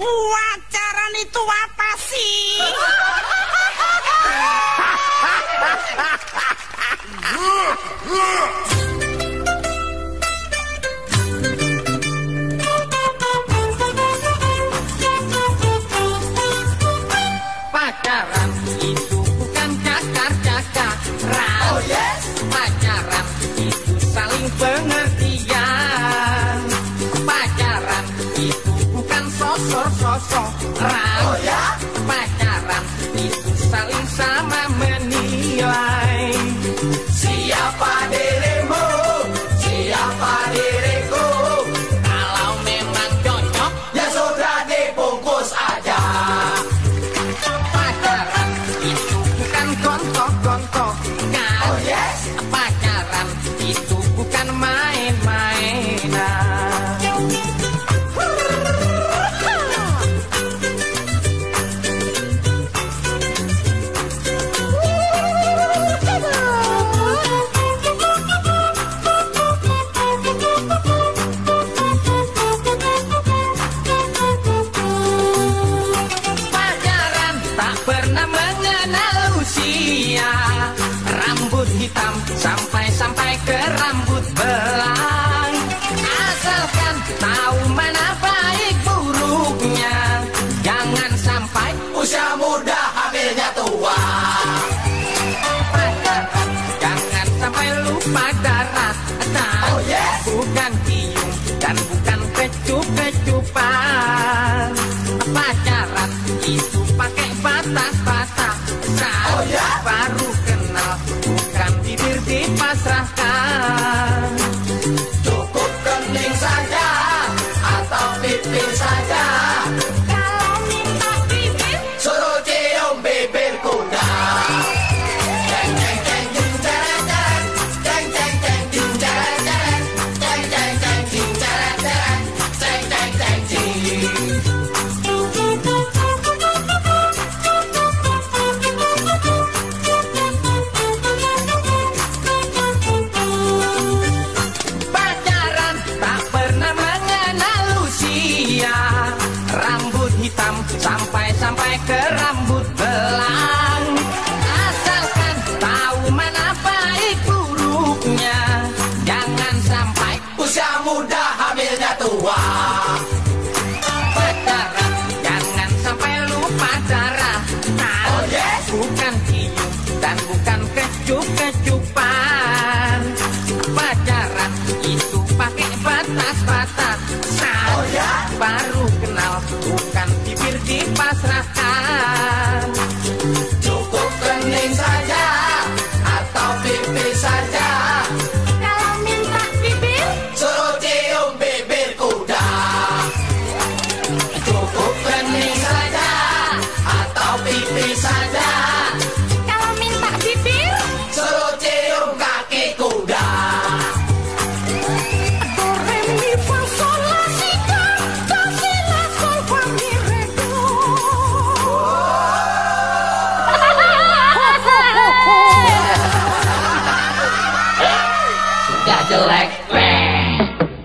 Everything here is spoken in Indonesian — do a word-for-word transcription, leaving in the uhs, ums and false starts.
Pacaran itu apa sih? Pacaran itu bukan cakar-cakaran. Oh yes. Pacaran itu saling pengertian. Pacaran itu bukan sosok-sosokan. Oh ya. Pacaran itu saling sama menilai. Siapa dirimu? Siapa diriku? Kalau memang cocok, Ya sudah dibungkus aja. pacaran itu bukan gontok-gontokan. Oh yes. Pacaran itu bukan main-mainan. Pacaran tak pernah mengenal usia. Rambut hitam sampai-sampai ke rambut belang. Asalkan tahu mana baik buruknya. Jangan sampai Usia muda hamilnya tua. pacaran, jangan sampai lupa darah. Oh yes. Bukan cium dan bukan kecup-kecupan. Pacaran itu pakai batas-batas. Oh ya. Baru kenal, bukan bibir dipasrahkan. Cukup kening saja atau pipi saja. Kalau minta bibir, Suruh cium bibir kuda. Ceng ceng ceng jing jeret jeret. Ceng ceng ceng jing jeret jeret. Ceng ceng ceng jing jeret jeret. Ceng ceng ceng jing. Pacaran tak pernah mengenal usia. Rambut hitam sampai-sampai ke rambut belang. Asalkan tahu mana baik buruknya. Jangan sampai Usia muda hamilnya tua. pacaran, jangan sampai lupa darah. Oh yes. Bukan cium dan bukan kecup-kecupan. Pacaran itu pakai batas-batas. Oh ya. Baru kenal, bukan bibir dipasrahkan. Cukup kening saja atau pipi saja. kalau minta bibir, Suruh cium bibir kuda. Cukup kening saja atau pipi saja. kalau minta bibir, Suruh cium kaki kuda. do re mi fa sol la si do, do si la sol fa mi re do. Gak jelek.